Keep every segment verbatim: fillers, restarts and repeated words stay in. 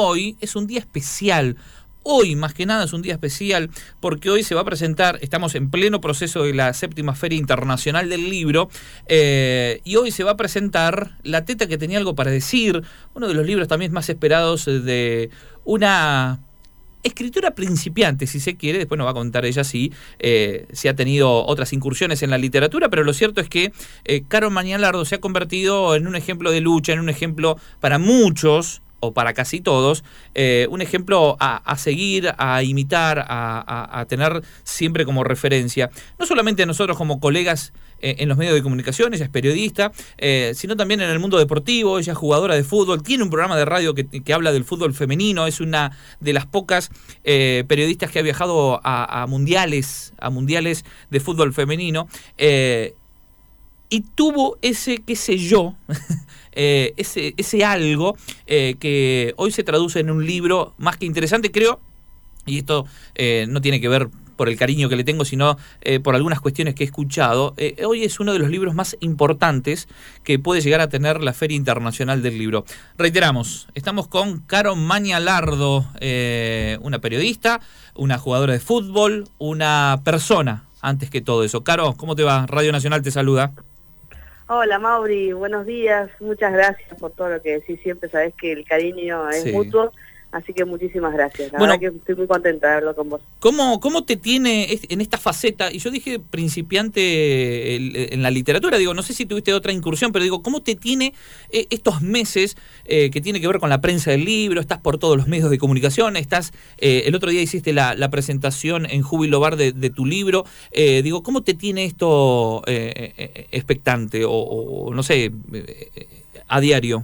hoy es un día especial. Hoy, más que nada, es un día especial porque hoy se va a presentar, estamos en pleno proceso de la séptima Feria Internacional del Libro, eh, y hoy se va a presentar La teta que tenía algo para decir, uno de los libros también más esperados de una escritora principiante, si se quiere. Después nos va a contar ella si, eh, si ha tenido otras incursiones en la literatura, pero lo cierto es que eh, Caro Mañalardo se ha convertido en un ejemplo de lucha, en un ejemplo para muchos, o para casi todos, eh, un ejemplo a, a seguir, a imitar, a, a, a tener siempre como referencia. No solamente nosotros como colegas eh, en los medios de comunicación, ella es periodista, eh, sino también en el mundo deportivo. Ella es jugadora de fútbol, tiene un programa de radio que, que habla del fútbol femenino, es una de las pocas eh, periodistas que ha viajado a, a mundiales, a mundiales de fútbol femenino, eh, y tuvo ese, qué sé yo, eh, ese, ese algo eh, que hoy se traduce en un libro más que interesante, creo, y esto eh, no tiene que ver por el cariño que le tengo, sino eh, por algunas cuestiones que he escuchado. Eh, hoy es uno de los libros más importantes que puede llegar a tener la Feria Internacional del Libro. Reiteramos, estamos con Caro Mañalardo, eh, una periodista, una jugadora de fútbol, una persona, antes que todo eso. Caro, ¿cómo te va? Radio Nacional te saluda. Hola Mauri, buenos días, muchas gracias por todo lo que decís, siempre sabés que el cariño es sí. mutuo, así que muchísimas gracias, la bueno, verdad que estoy muy contenta de hablar con vos. ¿Cómo, cómo te tiene en esta faceta? Y yo dije principiante en la literatura, digo, no sé si tuviste otra incursión, pero digo, ¿cómo te tiene estos meses eh, que tiene que ver con la prensa del libro? Estás por todos los medios de comunicación, estás, eh, el otro día hiciste la, la presentación en Júbilo Bar de, de tu libro, eh, digo, ¿cómo te tiene esto eh, eh, expectante o, o no sé, eh, a diario?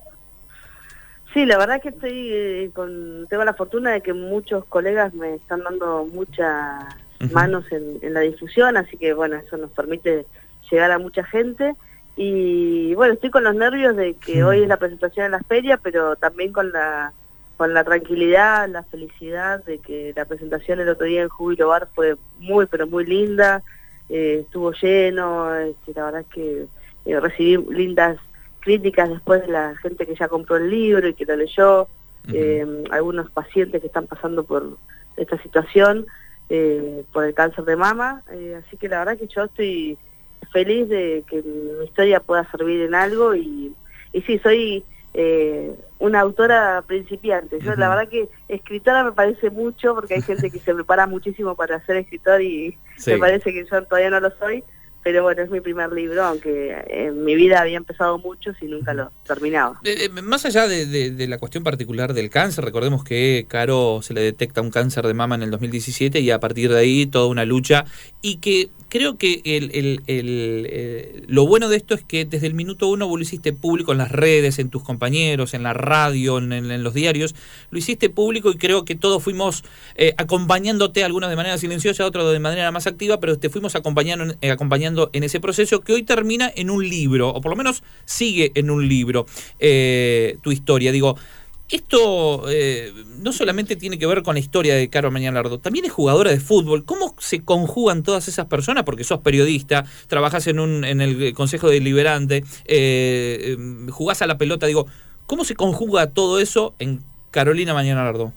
Sí, la verdad que estoy eh, con, tengo la fortuna de que muchos colegas me están dando muchas uh-huh. manos en, en la difusión, así que bueno, eso nos permite llegar a mucha gente. Y bueno, estoy con los nervios de que uh-huh. hoy es la presentación en la feria, pero también con la con la tranquilidad, la felicidad de que la presentación el otro día en Júbilo Bar fue muy, pero muy linda, eh, estuvo lleno, este, la verdad es que eh, recibí lindas críticas después de la gente que ya compró el libro y que lo leyó, uh-huh. eh, algunos pacientes que están pasando por esta situación, eh, por el cáncer de mama, eh, así que la verdad que yo estoy feliz de que mi historia pueda servir en algo y, y sí, soy eh, una autora principiante. Yo uh-huh. la verdad que escritora me parece mucho, porque hay gente que se prepara muchísimo para ser escritor y sí. me parece que yo todavía no lo soy. Pero bueno, es mi primer libro, aunque en mi vida había empezado muchos y nunca lo terminaba. Eh, eh, más allá de, de, de la cuestión particular del cáncer, recordemos que Caro se le detecta un cáncer de mama en el dos mil diecisiete y a partir de ahí toda una lucha, y que creo que el, el, el, eh, lo bueno de esto es que desde el minuto uno vos lo hiciste público en las redes, en tus compañeros, en la radio, en, en, en los diarios, lo hiciste público y creo que todos fuimos eh, acompañándote, algunos de manera silenciosa, otros de manera más activa, pero te fuimos acompañando, eh, acompañando en ese proceso que hoy termina en un libro, o por lo menos sigue en un libro eh, tu historia. Digo, esto eh, no solamente tiene que ver con la historia de Caro Mañalardo, también es jugadora de fútbol. ¿Cómo se conjugan todas esas personas? Porque sos periodista, trabajás en, un, en el Consejo Deliberante, eh, jugás a la pelota. Digo, ¿cómo se conjuga todo eso en Carolina Mañalardo?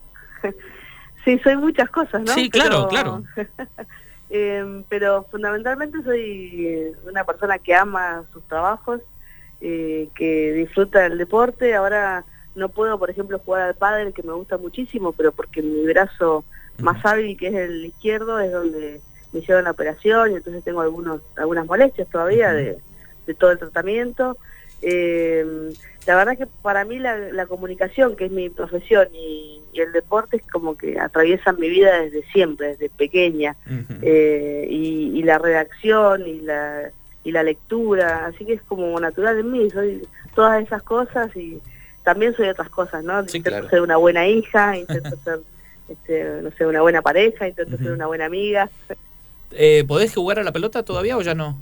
Sí, soy muchas cosas, ¿no? Sí, claro, Pero... claro. Eh, pero fundamentalmente soy una persona que ama sus trabajos, eh, que disfruta del deporte. Ahora no puedo, por ejemplo, jugar al pádel, que me gusta muchísimo, pero porque mi brazo más hábil, que es el izquierdo, es donde me hicieron la operación y entonces tengo algunos algunas molestias todavía de, de todo el tratamiento. Eh, la verdad que para mí la, la comunicación, que es mi profesión, y, y el deporte es como que atraviesan mi vida desde siempre, desde pequeña, uh-huh. eh, y, y la redacción y la, y la lectura, así que es como natural en mí, soy todas esas cosas y también soy otras cosas, ¿no? Sí, intento claro. ser una buena hija, intento ser, este, no sé, una buena pareja, intento uh-huh. ser una buena amiga. Eh, ¿Podés jugar a la pelota todavía o ya no?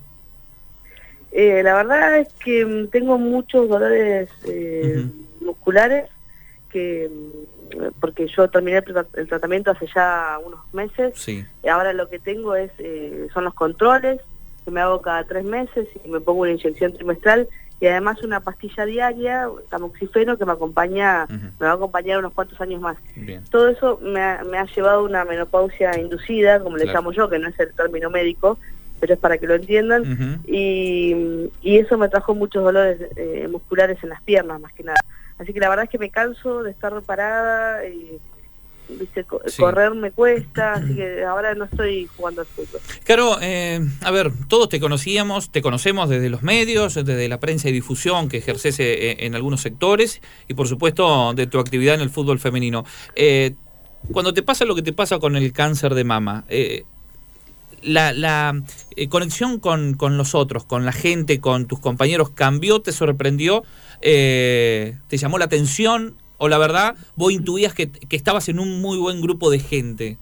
Eh, la verdad es que tengo muchos dolores eh, uh-huh. musculares, que porque yo terminé el, el tratamiento hace ya unos meses, sí. y ahora lo que tengo es eh, son los controles, que me hago cada tres meses y me pongo una inyección trimestral, y además una pastilla diaria, tamoxifeno, que me acompaña, uh-huh. me va a acompañar unos cuantos años más. Bien. Todo eso me ha, me ha llevado a una menopausia inducida, como le claro. llamo yo, que no es el término médico, pero es para que lo entiendan, uh-huh. y, y eso me trajo muchos dolores eh, musculares en las piernas, más que nada. Así que la verdad es que me canso de estar parada, y ¿viste? Co sí. correr me cuesta, así que ahora no estoy jugando al fútbol. Claro, eh, a ver, todos te conocíamos, te conocemos desde los medios, desde la prensa y difusión que ejerces en, en algunos sectores, y por supuesto de tu actividad en el fútbol femenino. Eh, cuando te pasa lo que te pasa con el cáncer de mama, eh, la, la eh, conexión con, con los otros, con la gente, con tus compañeros, ¿cambió, te sorprendió, eh, te llamó la atención? ¿O la verdad, vos intuías que, que estabas en un muy buen grupo de gente?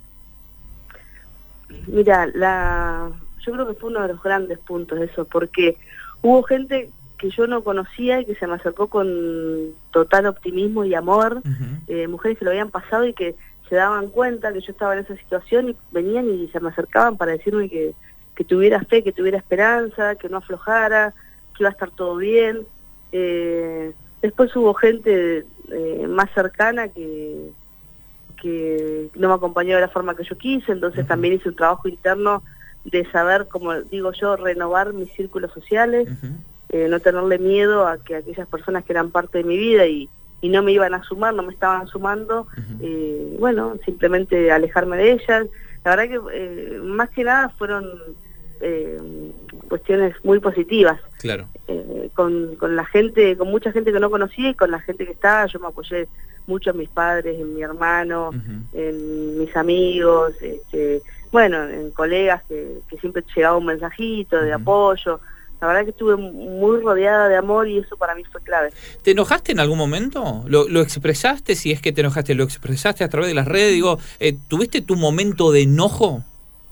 Mira, la, yo creo que fue uno de los grandes puntos de eso, porque hubo gente que yo no conocía y que se me acercó con total optimismo y amor, uh-huh. eh, mujeres que lo habían pasado y que se daban cuenta que yo estaba en esa situación y venían y se me acercaban para decirme que, que tuviera fe, que tuviera esperanza, que no aflojara, que iba a estar todo bien. Eh, después hubo gente eh, más cercana que, que no me acompañó de la forma que yo quise, entonces uh-huh. también hice un trabajo interno de saber, como digo yo, renovar mis círculos sociales, uh-huh. eh, no tenerle miedo a que aquellas personas que eran parte de mi vida y, y no me iban a sumar, no me estaban sumando, uh-huh. eh, bueno, simplemente alejarme de ellas. La verdad que eh, más que nada fueron eh, cuestiones muy positivas. Claro. Eh, con, con la gente, con mucha gente que no conocía y con la gente que estaba, yo me apoyé mucho en mis padres, en mi hermano, uh-huh. en mis amigos, este, bueno, en colegas que, que siempre llegaba un mensajito de uh-huh. apoyo. La verdad que estuve muy rodeada de amor y eso para mí fue clave. ¿Te enojaste en algún momento? ¿Lo, lo expresaste? Si es que te enojaste, ¿lo expresaste a través de las redes? Digo, eh, ¿tuviste tu momento de enojo?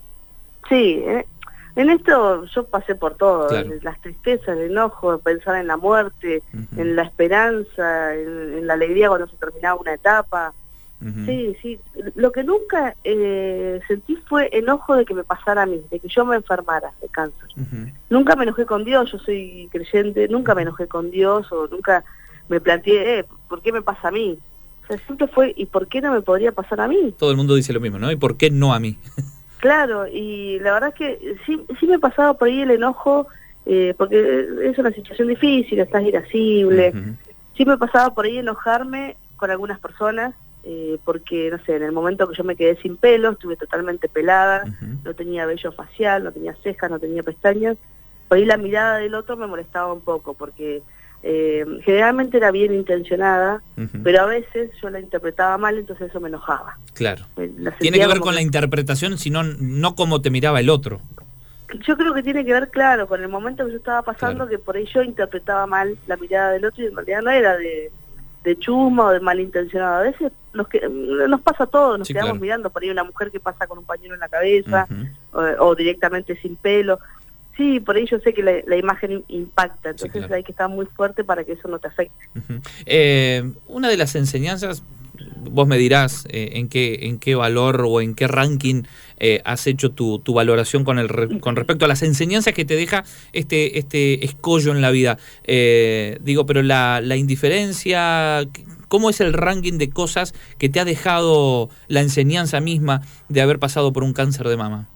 Sí, eh, en esto yo pasé por todo, claro. las tristezas, el enojo, pensar en la muerte, uh-huh. en la esperanza, en, en la alegría cuando se terminaba una etapa. Uh-huh. Sí, sí. Lo que nunca eh, sentí fue enojo de que me pasara a mí, de que yo me enfermara de cáncer. Uh-huh. Nunca me enojé con Dios, yo soy creyente, nunca me enojé con Dios o nunca me planteé, eh, ¿por qué me pasa a mí? O sea, siempre fue, ¿y por qué no me podría pasar a mí? Todo el mundo dice lo mismo, ¿no? ¿Y por qué no a mí? Claro, y la verdad es que sí, sí me pasaba por ahí el enojo, eh, porque es una situación difícil, estás irascible. Uh-huh. Sí me pasaba por ahí enojarme con algunas personas, eh, porque, no sé, en el momento que yo me quedé sin pelo, estuve totalmente pelada, uh-huh. no tenía vello facial, no tenía cejas, no tenía pestañas. Por ahí la mirada del otro me molestaba un poco, porque eh, generalmente era bien intencionada, uh-huh. pero a veces yo la interpretaba mal, entonces eso me enojaba. Claro. Tiene que ver con que... la interpretación, sino no cómo te miraba el otro. Yo creo que tiene que ver, claro, con el momento que yo estaba pasando, claro. que por ahí yo interpretaba mal la mirada del otro y en realidad no era de, de chusma o de malintencionado. A veces nos, que, nos pasa todo, nos sí, quedamos claro. mirando por ahí una mujer que pasa con un pañuelo en la cabeza uh-huh. o, o directamente sin pelo. Sí, por ahí yo sé que la, la imagen impacta, entonces sí, claro. hay que estar muy fuerte para que eso no te afecte. Uh-huh. eh, una de las enseñanzas, vos me dirás eh, en qué en qué valor o en qué ranking eh, has hecho tu, tu valoración con el re, con respecto a las enseñanzas que te deja este este escollo en la vida. Eh, digo, pero la, la indiferencia, ¿cómo es el ranking de cosas que te ha dejado la enseñanza misma de haber pasado por un cáncer de mama?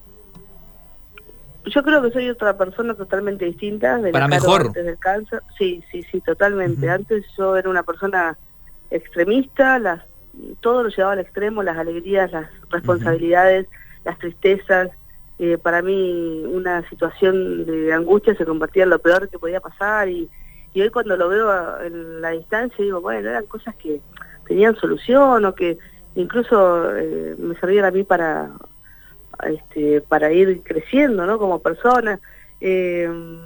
Yo creo que soy otra persona totalmente distinta de para la mejor antes del cáncer. Sí, sí, sí, totalmente. Uh-huh. Antes yo era una persona extremista, las todo lo llevaba al extremo, las alegrías, las responsabilidades, uh-huh. las tristezas. Eh, para mí una situación de angustia se convertía en lo peor que podía pasar y, y hoy cuando lo veo a, en la distancia digo, bueno, eran cosas que tenían solución o que incluso eh, me servían a mí para... Este, para ir creciendo, ¿no? Como persona. Eh,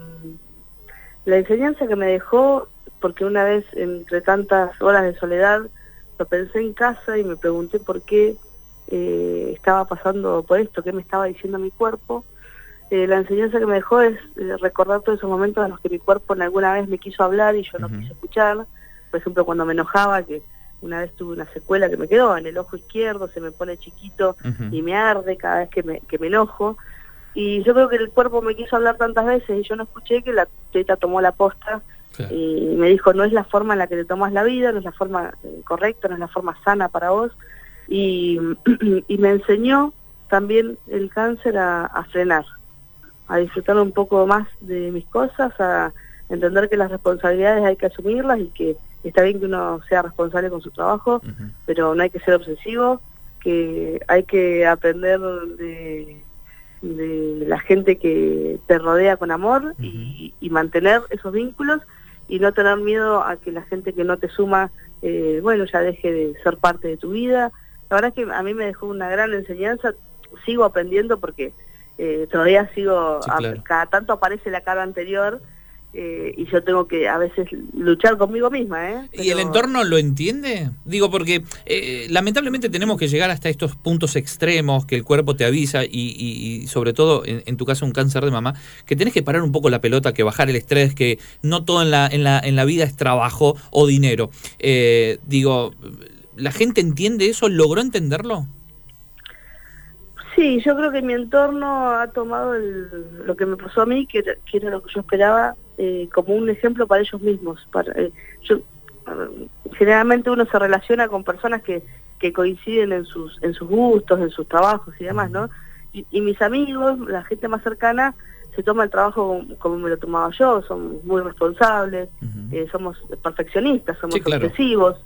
la enseñanza que me dejó, porque una vez entre tantas horas de soledad lo pensé en casa y me pregunté por qué eh, estaba pasando por esto, qué me estaba diciendo mi cuerpo. Eh, la enseñanza que me dejó es eh, recordar todos esos momentos en los que mi cuerpo en alguna vez me quiso hablar y yo no uh-huh. quise escuchar. Por ejemplo, cuando me enojaba, que una vez tuve una secuela que me quedó en el ojo izquierdo, se me pone chiquito uh-huh. y me arde cada vez que me, que me enojo. Y yo creo que el cuerpo me quiso hablar tantas veces y yo no escuché que la teta tomó la posta Claro. Y me dijo, no es la forma en la que te tomas la vida, no es la forma correcta, no es la forma sana para vos. Y, y me enseñó también el cáncer a, a frenar, a disfrutar un poco más de mis cosas, a entender que las responsabilidades hay que asumirlas y que está bien que uno sea responsable con su trabajo, uh-huh. pero no hay que ser obsesivo, que hay que aprender de, de la gente que te rodea con amor, uh-huh. y, y mantener esos vínculos y no tener miedo a que la gente que no te suma, eh, bueno, ya deje de ser parte de tu vida. La verdad es que a mí me dejó una gran enseñanza, sigo aprendiendo porque eh, todavía sigo, sí, claro. a, cada tanto aparece la cara anterior, Eh, y yo tengo que a veces luchar conmigo misma, ¿eh? Pero... ¿Y el entorno lo entiende? Digo, porque eh, lamentablemente tenemos que llegar hasta estos puntos extremos que el cuerpo te avisa y, y, y sobre todo, en, en tu caso, un cáncer de mama, que tenés que parar un poco la pelota, que bajar el estrés, que no todo en la, en la, en la vida es trabajo o dinero. Eh, digo, ¿la gente entiende eso? ¿Logró entenderlo? Sí, yo creo que mi entorno ha tomado el, lo que me pasó a mí, que era, que era lo que yo esperaba, eh, como un ejemplo para ellos mismos. Para, eh, yo, uh, generalmente uno se relaciona con personas que, que coinciden en sus en sus gustos, en sus trabajos y demás, ¿no? Y, y mis amigos, la gente más cercana, se toma el trabajo como, como me lo tomaba yo, son muy responsables, uh-huh. eh, somos perfeccionistas, somos, sí, claro. obsesivos,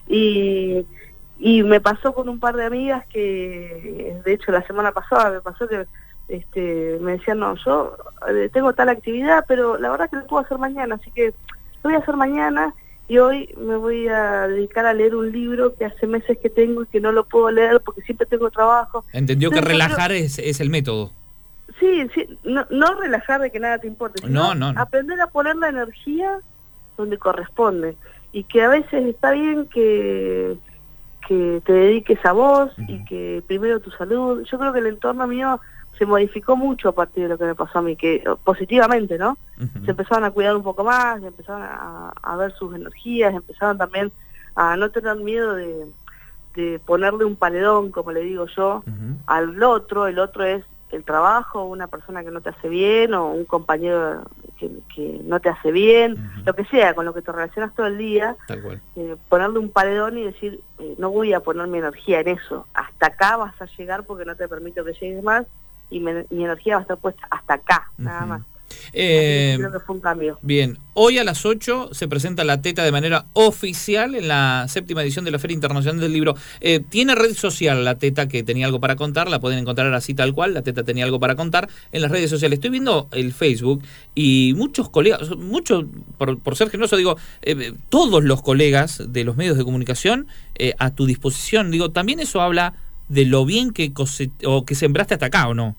y... Y me pasó con un par de amigas que, de hecho, la semana pasada me pasó que este, me decían, no, yo eh, tengo tal actividad, pero la verdad que lo puedo hacer mañana, así que lo voy a hacer mañana y hoy me voy a dedicar a leer un libro que hace meses que tengo y que no lo puedo leer porque siempre tengo trabajo. ¿Entendió Entonces, que relajar pero, es, es el método? Sí, sí, no, no relajar de que nada te importe, sino no, no, no. aprender a poner la energía donde corresponde y que a veces está bien que... que te dediques a vos, uh-huh. y que primero tu salud. Yo creo que el entorno mío se modificó mucho a partir de lo que me pasó a mí, que positivamente, ¿no? Uh-huh. Se empezaron a cuidar un poco más, empezaron a, a ver sus energías, empezaron también a no tener miedo de, de ponerle un paredón, como le digo yo, uh-huh. al otro. El otro es el trabajo, una persona que no te hace bien, o un compañero que, que no te hace bien, uh-huh. lo que sea, con lo que te relacionas todo el día. Tal cual. Eh, ponerle un paredón y decir, eh, no voy a poner mi energía en eso, hasta acá vas a llegar porque no te permito que llegues más, y me, mi energía va a estar puesta hasta acá, uh-huh. nada más. Eh, creo que fue un cambio. Bien, hoy a las ocho se presenta La Teta de manera oficial en la séptima edición de la Feria Internacional del Libro. Eh, tiene red social La Teta, que tenía algo para contar, la pueden encontrar así tal cual, La Teta tenía algo para contar en las redes sociales. Estoy viendo el Facebook y muchos colegas, muchos, por, por ser generoso, digo, eh, todos los colegas de los medios de comunicación eh, a tu disposición. Digo, también eso habla de lo bien que, cose- o que sembraste hasta acá, ¿o no?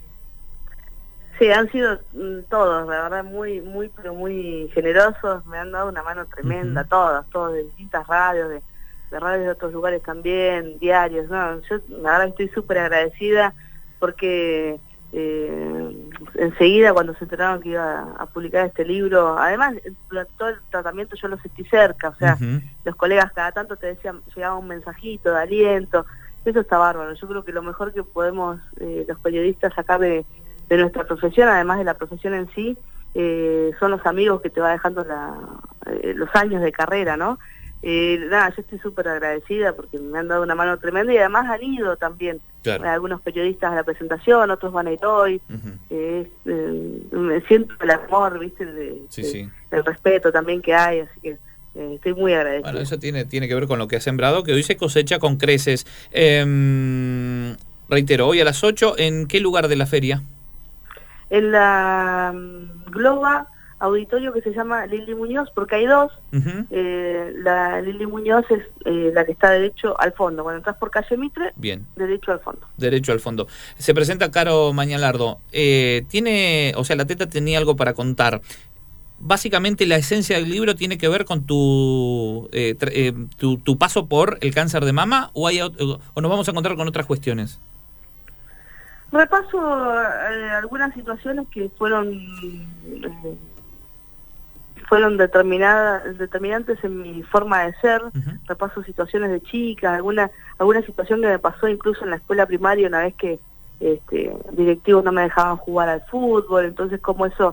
Sí, han sido mm, todos, la verdad, muy, muy, pero muy generosos, me han dado una mano tremenda, uh-huh. todos, todos de distintas radios, de, de radios de otros lugares también, diarios, ¿no? Yo la verdad estoy súper agradecida porque eh, enseguida cuando se enteraron que iba a publicar este libro, además durante todo el tratamiento yo lo sentí cerca, o sea, uh-huh. los colegas cada tanto te decían, llegaba un mensajito de aliento, eso está bárbaro. Yo creo que lo mejor que podemos eh, los periodistas sacar de de nuestra profesión, además de la profesión en sí, eh, son los amigos que te va dejando la, eh, los años de carrera, ¿no? Eh, nada, yo estoy súper agradecida porque me han dado una mano tremenda y además han ido también, claro. eh, algunos periodistas a la presentación, otros van a ir hoy, uh-huh. eh, eh, me siento el amor, ¿viste? De, sí, de, sí. el respeto también que hay, así que eh, estoy muy agradecida. Bueno, eso tiene, tiene que ver con lo que has sembrado, que hoy se cosecha con creces. Eh, reitero, hoy a las ocho, ¿en qué lugar de la feria? En la um, Globa auditorio que se llama Lili Muñoz, porque hay dos. Uh-huh. eh, la Lili Muñoz es eh, la que está derecho al fondo. Cuando entras por calle Mitre, bien, derecho al fondo. Derecho al fondo. Se presenta Caro Mañalardo. Eh, tiene, o sea, La Teta tenía algo para contar. Básicamente la esencia del libro tiene que ver con tu, eh, tra- eh, tu, tu paso por el cáncer de mama, o, hay, o nos vamos a encontrar con otras cuestiones. Repaso eh, algunas situaciones que fueron eh, fueron determinadas determinantes en mi forma de ser. Uh-huh. Repaso situaciones de chicas, alguna alguna situación que me pasó incluso en la escuela primaria, una vez que este, directivos no me dejaban jugar al fútbol, entonces cómo eso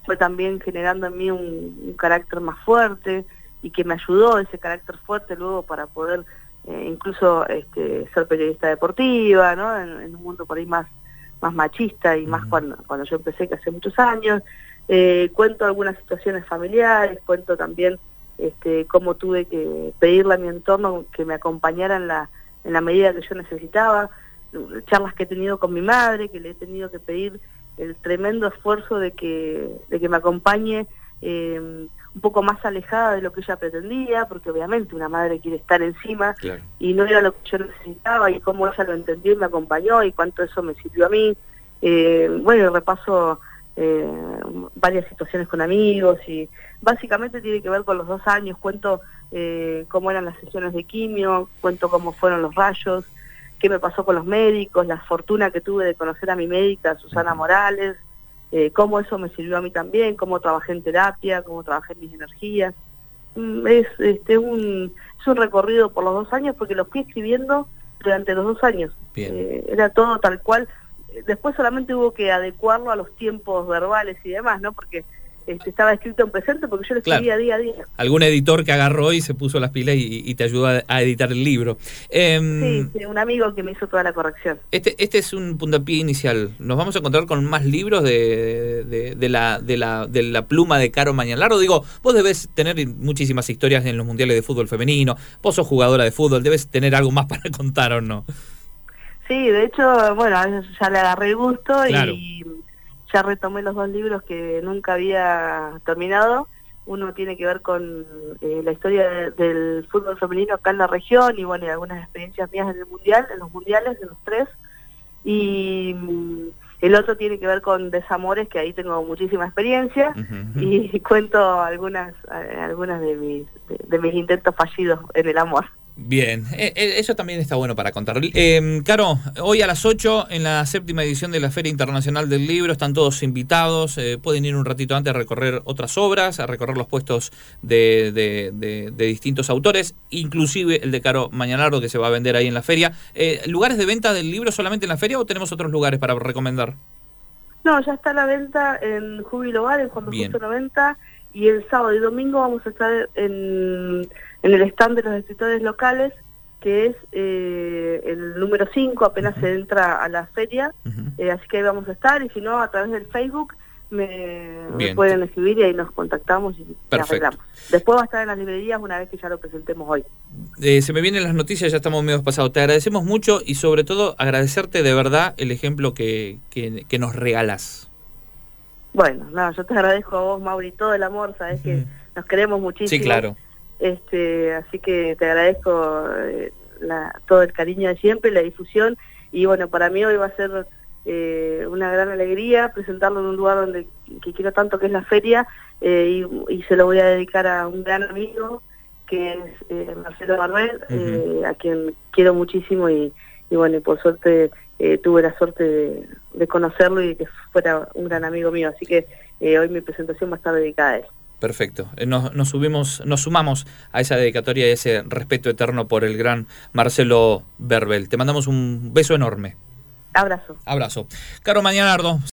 fue también generando en mí un, un carácter más fuerte y que me ayudó ese carácter fuerte luego para poder eh, incluso este, ser periodista deportiva, ¿no? En, en un mundo por ahí más, más machista y más uh-huh. cuando, cuando yo empecé, que hace muchos años. Eh, cuento algunas situaciones familiares, cuento también este, cómo tuve que pedirle a mi entorno que me acompañara en la, en la medida que yo necesitaba, charlas que he tenido con mi madre, que le he tenido que pedir el tremendo esfuerzo de que, de que me acompañe eh, un poco más alejada de lo que ella pretendía, porque obviamente una madre quiere estar encima, claro. y no era lo que yo necesitaba, y cómo ella lo entendió y me acompañó, y cuánto eso me sirvió a mí. Eh, bueno, repaso eh, varias situaciones con amigos, y básicamente tiene que ver con los dos años, cuento eh, cómo eran las sesiones de quimio, cuento cómo fueron los rayos, qué me pasó con los médicos, la fortuna que tuve de conocer a mi médica, Susana Morales, eh, cómo eso me sirvió a mí también, cómo trabajé en terapia, cómo trabajé en mis energías. Es, este, un, es un recorrido por los dos años porque lo fui escribiendo durante los dos años. Eh, era todo tal cual. Después solamente hubo que adecuarlo a los tiempos verbales y demás, ¿no? Porque este, estaba escrito en presente porque yo lo escribía claro. día a día. Algún editor que agarró y se puso las pilas y, y te ayudó a, a editar el libro. Eh, sí, sí, un amigo que me hizo toda la corrección. Este, este es un puntapié inicial. ¿Nos vamos a encontrar con más libros de, de, de, la, de, la, de la pluma de Caro Mañalardo? Digo, vos debés tener muchísimas historias en los mundiales de fútbol femenino, vos sos jugadora de fútbol, debes tener algo más para contar, ¿o no? Sí, de hecho, bueno, ya le agarré el gusto claro. y ya retomé los dos libros que nunca había terminado. Uno tiene que ver con eh, la historia de, del fútbol femenino acá en la región y bueno, y algunas experiencias mías en el mundial, en los mundiales, en los tres. Y mm, el otro tiene que ver con desamores, que ahí tengo muchísima experiencia, uh-huh. y cuento algunas algunas de mis, de, de mis intentos fallidos en el amor. Bien, eh, eh, eso también está bueno para contar. Eh, Caro, hoy a las ocho en la séptima edición de la Feria Internacional del Libro están todos invitados, eh, pueden ir un ratito antes a recorrer otras obras, a recorrer los puestos de, de, de, de distintos autores, inclusive el de Caro Mañalardo que se va a vender ahí en la feria. Eh, ¿Lugares de venta del libro solamente en la feria o tenemos otros lugares para recomendar? No, ya está a la venta en Júbilo Bar, en Juan Justo noventa, y el sábado y domingo vamos a estar en... en el stand de los escritores locales, que es eh, el número cinco, apenas uh-huh. se entra a la feria, uh-huh. eh, así que ahí vamos a estar, y si no, a través del Facebook me, me pueden escribir y ahí nos contactamos y, y arreglamos. Después va a estar en las librerías una vez que ya lo presentemos hoy. Eh, se me vienen las noticias, ya estamos medio pasados. Te agradecemos mucho y sobre todo agradecerte de verdad el ejemplo que, que, que nos regalás. Bueno, no, yo te agradezco a vos, Mauri, todo el amor, sabés uh-huh. que nos queremos muchísimo. Sí, claro. Este, así que te agradezco eh, la, todo el cariño de siempre, la difusión, y bueno, para mí hoy va a ser eh, una gran alegría presentarlo en un lugar donde que quiero tanto, que es la feria, eh, y, y se lo voy a dedicar a un gran amigo que es eh, Marcelo Barbel, uh-huh. eh, a quien quiero muchísimo y, y bueno, y por suerte eh, tuve la suerte de, de conocerlo y que fuera un gran amigo mío, así que eh, hoy mi presentación va a estar dedicada a él. Perfecto. Nos, nos subimos, nos sumamos a esa dedicatoria y a ese respeto eterno por el gran Marcelo Barbel. Te mandamos un beso enorme. Abrazo. Abrazo. Caro Mañalardo.